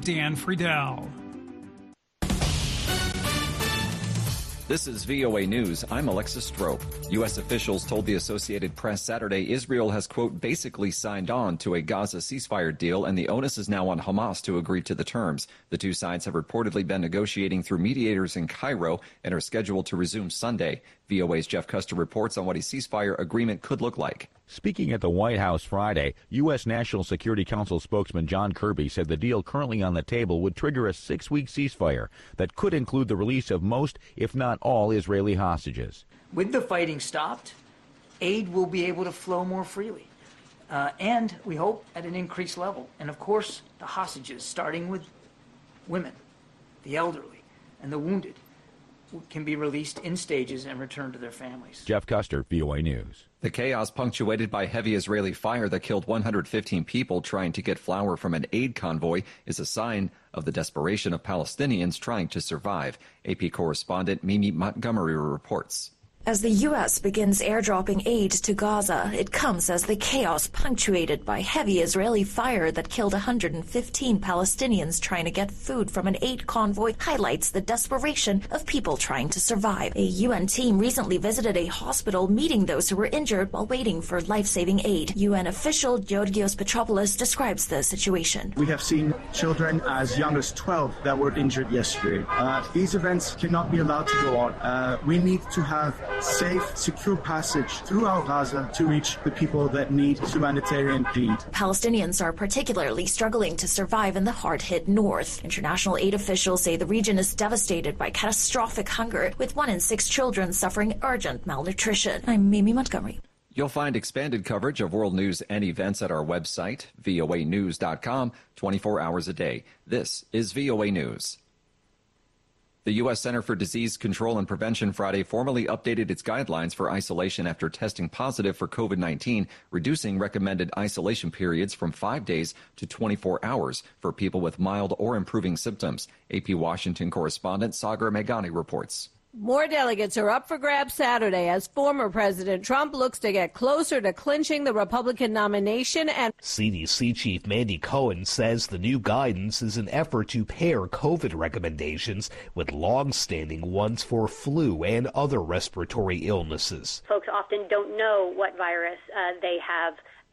Dan Friedel. This is VOA News. I'm Alexis Strope. U.S. officials told the Associated Press Saturday Israel has, quote, basically signed on to a Gaza ceasefire deal, and the onus is now on Hamas to agree to the terms. The two sides have reportedly been negotiating through mediators in Cairo and are scheduled to resume Sunday. VOA's Jeff Custer reports on what a ceasefire agreement could look like. Speaking at the White House Friday, U.S. National Security Council spokesman John Kirby said the deal currently on the table would trigger a 6-week ceasefire that could include the release of most, if not all, Israeli hostages. With the fighting stopped, aid will be able to flow more freely, and we hope at an increased level. And of course, the hostages, starting with women, the elderly, and the wounded, can be released in stages and returned to their families. Jeff Custer, VOA News. The chaos punctuated by heavy Israeli fire that killed 115 people trying to get flour from an aid convoy is a sign of the desperation of Palestinians trying to survive. AP correspondent Mimi Montgomery reports. As the U.S. begins airdropping aid to Gaza, it comes as the chaos punctuated by heavy Israeli fire that killed 115 Palestinians trying to get food from an aid convoy highlights the desperation of people trying to survive. A UN team recently visited a hospital meeting those who were injured while waiting for life-saving aid. UN official Georgios Petropoulos describes the situation. We have seen children as young as 12 that were injured yesterday. These events cannot be allowed to go on. We need to have safe, secure passage throughout Gaza to reach the people that need humanitarian aid. Palestinians are particularly struggling to survive in the hard-hit north. International aid officials say the region is devastated by catastrophic hunger, with 1 in 6 children suffering urgent malnutrition. I'm Mimi Montgomery. You'll find expanded coverage of world news and events at our website, voanews.com, 24 hours a day. This is VOA News. The U.S. Center for Disease Control and Prevention Friday formally updated its guidelines for isolation after testing positive for COVID-19, reducing recommended isolation periods from 5 days to 24 hours for people with mild or improving symptoms. AP Washington correspondent Sagar Meghani reports. More delegates are up for grabs Saturday as former President Trump looks to get closer to clinching the Republican nomination. And CDC Chief Mandy Cohen says the new guidance is an effort to pair COVID recommendations with long-standing ones for flu and other respiratory illnesses. Folks often don't know what virus they have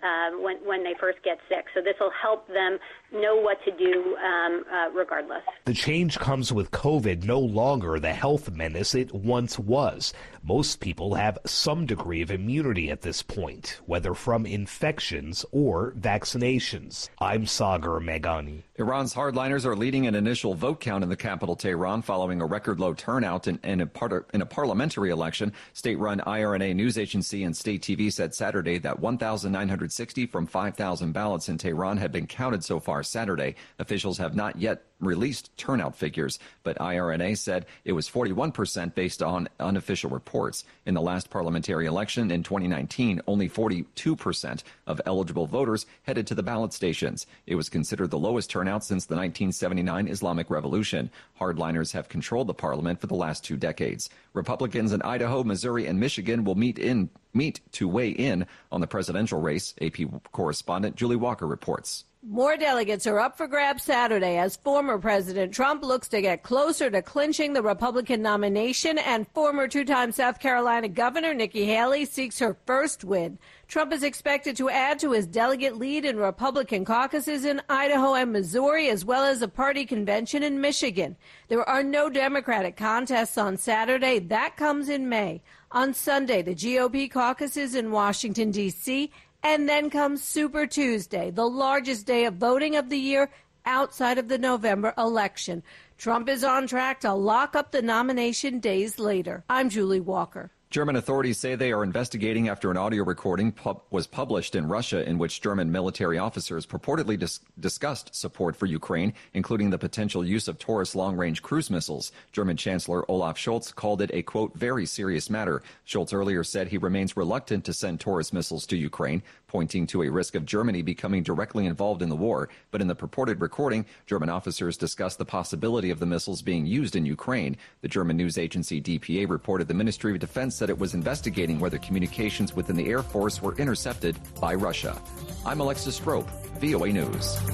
when they first get sick. So this will help them know what to do regardless. The change comes with COVID no longer the health menace it once was. Most people have some degree of immunity at this point, whether from infections or vaccinations. I'm Sagar Meghani. Iran's hardliners are leading an initial vote count in the capital, Tehran, following a record low turnout in a parliamentary election. State-run IRNA news agency and state TV said Saturday that 1,960 from 5,000 ballots in Tehran had been counted so far Saturday. Officials have not yet released turnout figures, but IRNA said it was 41% based on unofficial reports. In the last parliamentary election in 2019, only 42% of eligible voters headed to the ballot stations. It was considered the lowest turnout since the 1979 Islamic Revolution. Hardliners have controlled the parliament for the last 2 decades. Republicans in Idaho, Missouri, and Michigan will meet to weigh in on the presidential race. AP correspondent Julie Walker reports. more delegates are up for grabs Saturday as former President Trump looks to get closer to clinching the Republican nomination, and former two-time South Carolina Governor Nikki Haley seeks her first win. Trump is expected to add to his delegate lead in Republican caucuses in Idaho and Missouri, as well as a party convention in Michigan. There are no Democratic contests on Saturday. That comes in May. On Sunday, the GOP caucuses in Washington, D.C., and then comes Super Tuesday, the largest day of voting of the year outside of the November election. Trump is on track to lock up the nomination days later. I'm Julie Walker. German authorities say they are investigating after an audio recording was published in Russia in which German military officers purportedly discussed support for Ukraine, including the potential use of Taurus long-range cruise missiles. German Chancellor Olaf Scholz called it a, quote, very serious matter. Scholz earlier said he remains reluctant to send Taurus missiles to Ukraine, pointing to a risk of Germany becoming directly involved in the war. But in the purported recording, German officers discussed the possibility of the missiles being used in Ukraine. The German news agency DPA reported the Ministry of Defense said it was investigating whether communications within the Air Force were intercepted by Russia. I'm Alexis Strope, VOA News.